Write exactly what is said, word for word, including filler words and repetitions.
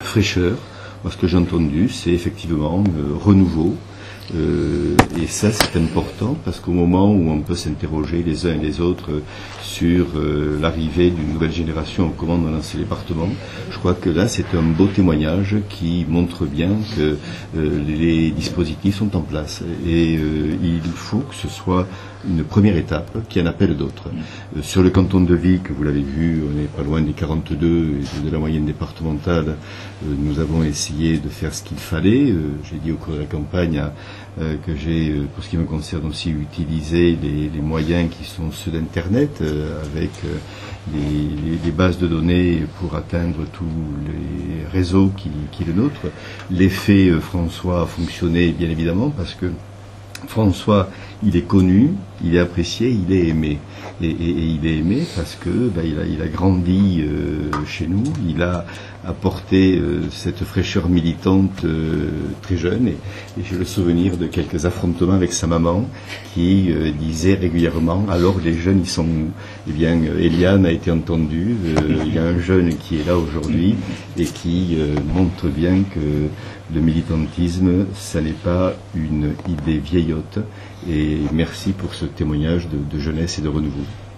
fraîcheur. Moi, ce que j'ai entendu, c'est effectivement euh, renouveau. Euh, et ça, c'est important parce qu'au moment où on peut s'interroger les uns et les autres sur euh, l'arrivée d'une nouvelle génération aux commandes dans ces départements, je crois que là, c'est un beau témoignage qui montre bien que euh, les dispositifs sont en place. Et euh, il faut que ce soit une première étape qui en appelle d'autres. Euh, sur le canton de Vic, vous l'avez vu, on n'est pas loin des quarante-deux et de la moyenne départementale. Euh, nous avons essayé de faire ce qu'il fallait. Euh, j'ai dit au cours de la campagne à, euh, que j'ai, euh, pour ce qui me concerne aussi, utilisé les, les moyens qui sont ceux d'Internet, euh, avec euh, les, les, les bases de données pour atteindre tous les réseaux qui, qui est le nôtre. L'effet euh, François a fonctionné, bien évidemment, parce que François, il est connu, il est apprécié, il est aimé. Et, et, et il est aimé parce que bah, il, a, il a grandi euh, chez nous, il a apporté euh, cette fraîcheur militante euh, très jeune. Et, et j'ai le souvenir de quelques affrontements avec sa maman qui euh, disait régulièrement « Alors les jeunes, ils sont où ?» Eh bien, Eliane a été entendue. Euh, il y a un jeune qui est là aujourd'hui et qui euh, montre bien que le militantisme, ça n'est pas une idée vieillotte. Et merci pour ce témoignage de, de jeunesse et de renouveau.